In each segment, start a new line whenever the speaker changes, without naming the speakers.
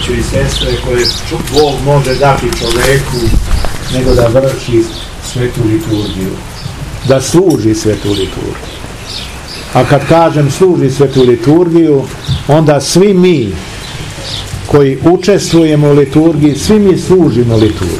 braćo i sestre, koje Bog može dati čoveku, nego da vrši svetu liturgiju, da služi svetu liturgiju. A kad kažem služi svetu liturgiju, onda svi mi koji učestvujemo u liturgiji, svi mi služimo liturgiju.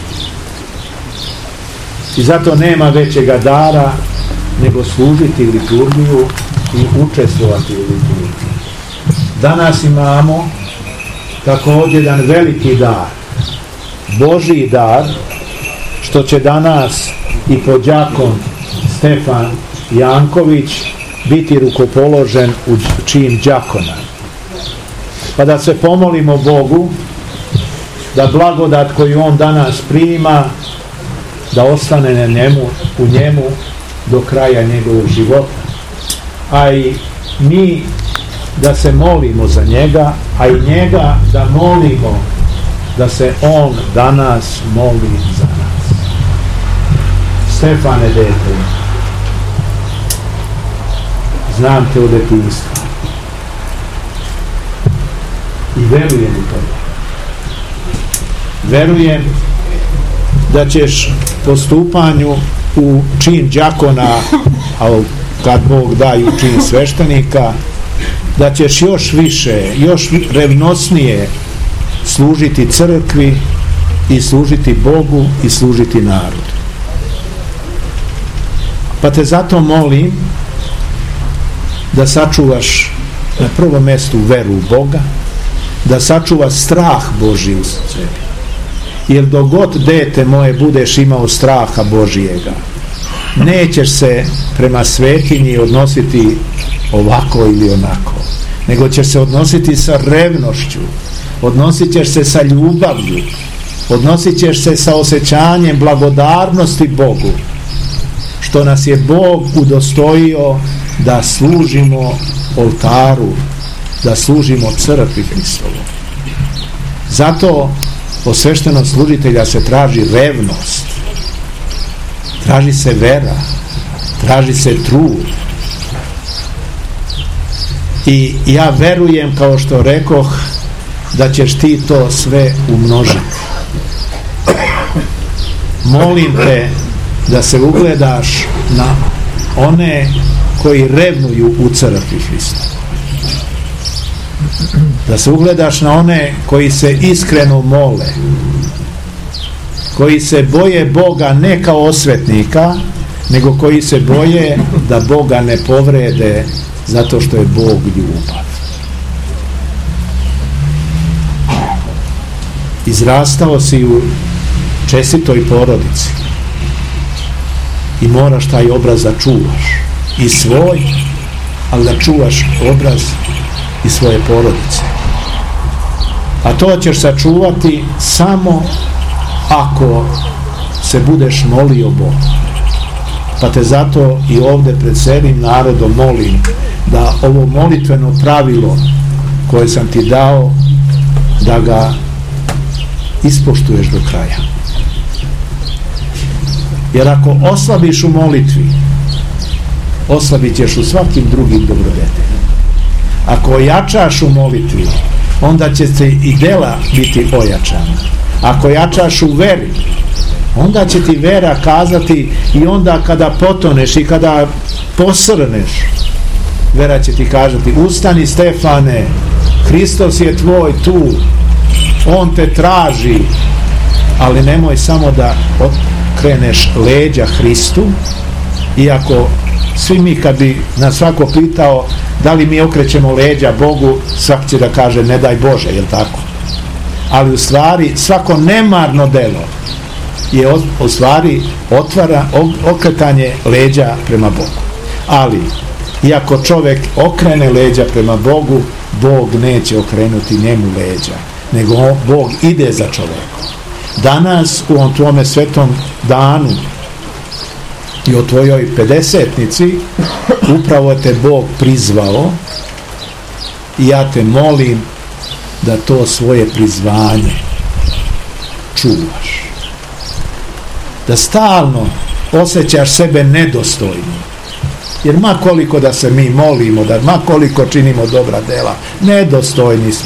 I zato nema većega dara nego služiti liturgiju i učestvovati u liturgiji. Danas imamo također jedan veliki dar, Božji dar, što će danas i podjakon Stefan Janković biti rukopoložen u čin đakona. Pa da se pomolimo Bogu da blagodat koju on danas prima da ostane u njemu do kraja njegovog života. A i mi da se molimo za njega, a i njega da molimo da se on danas moli za nas. Stefane, dete, znam te od detinjstva i verujem u to. Verujem da ćeš po stupanju u čin đakona, a kad Bog da i u čin sveštenika, da ćeš još više, još revnosnije služiti crkvi i služiti Bogu i služiti narodu. Pa te zato molim da sačuvaš na prvom mjestu veru u Boga, da sačuvaš strah Božji u sebi. Jer dok god, dete moje, budeš imao straha Božijega, nećeš se prema svetinji odnositi ovako ili onako, nego ćeš se odnositi sa revnošću, odnosit ćeš se sa ljubavlju, odnosit ćeš se sa osjećanjem blagodarnosti Bogu, što nas je Bog udostojio da služimo oltaru, da služimo crkvi Hristovu. Zato od sveštenog služitelja se traži revnost, traži se vera, traži se trud. I ja verujem, kao što rekoh, da ćeš ti to sve umnožiti. Molim te da se ugledaš na one koji revnuju u crkvi Hrista. Da se ugledaš na one koji se iskreno mole, koji se boje Boga ne kao osvetnika, nego koji se boje da Boga ne povrede, zato što je Bog ljubav. Izrastao si u čestitoj porodici i moraš taj obraz da čuvaš, i svoj, ali da čuvaš obraz i svoje porodice. A to ćeš sačuvati samo ako se budeš molio Bogu. Pa te zato i ovdje pred cijelim narodom molim da ovo molitveno pravilo koje sam ti dao, da ga ispoštuješ do kraja. Jer ako oslabiš u molitvi, oslabit ćeš u svakim drugim dobrodetima. Ako ojačaš u molitvi, onda će se i dela biti ojačana. Ako jačaš u veri, onda će ti vera kazati, i onda kada potoneš i kada posrneš, vera će ti kazati: ustani, Stefane, Hristos je tvoj tu, on te traži, ali nemoj samo da okreneš leđa Hristu. Iako svi mi, kad bi nas svako pitao da li mi okrećemo leđa Bogu, svak će da kaže ne daj Bože, jel tako? Ali u stvari svako nemarno delo je u stvari okretanje leđa prema Bogu. Ali iako čovjek okrene leđa prema Bogu, Bog neće okrenuti njemu leđa, nego Bog ide za čovjekom. Danas u ovom tvome svetom danu i o tvojoj 50-nici upravo te Bog prizvao, i ja te molim da to svoje prizvanje čuvaš, da stalno osjećaš sebe nedostojnim. Jer ma koliko da se mi molimo, da ma koliko činimo dobra dela, nedostojni smo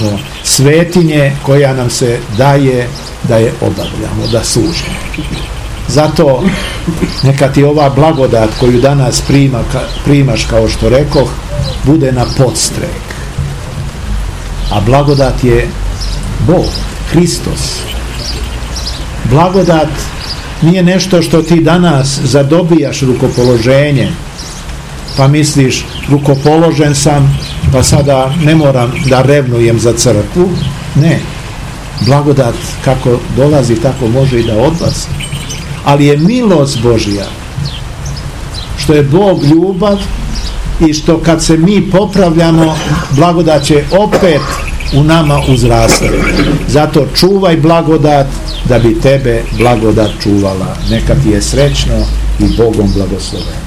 svetinje koja nam se daje da je obavljamo, da služimo. Zato neka ti ova blagodat koju danas primaš, kao što rekoh, bude na podstrek. A blagodat je Bog, Hristos. Blagodat nije nešto što ti danas zadobijaš rukopoloženjem, pa misliš rukopoložen sam, pa sada ne moram da revnujem za crkvu. Ne. Blagodat kako dolazi, tako može i da odlazi. Ali je milost Božja, što je Bog ljubav i što kad se mi popravljamo, blagodat će opet u nama uzrastati. Zato čuvaj blagodat da bi tebe blagodat čuvala. Neka ti je srećno i Bogom blagosloven.